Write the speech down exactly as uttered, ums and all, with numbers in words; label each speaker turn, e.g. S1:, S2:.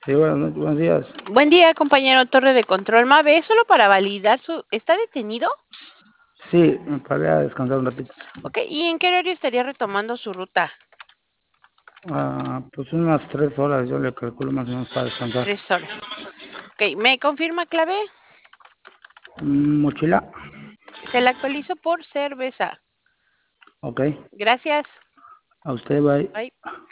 S1: Sí, buenas noches, buenos días.
S2: Buen día, compañero Torre de Control Mave. Es solo para validar su... ¿Está detenido?
S1: Sí, me paré a descansar un ratito.
S2: Ok, ¿y en qué horario estaría retomando su ruta?
S1: Ah, pues unas tres horas, yo le calculo más o menos para descansar.
S2: Tres horas. Ok, ¿me confirma clave?
S1: Mm, Mochila,
S2: Se la actualizo por cerveza.
S1: ok.
S2: Gracias.
S1: A usted, bye.
S2: Bye.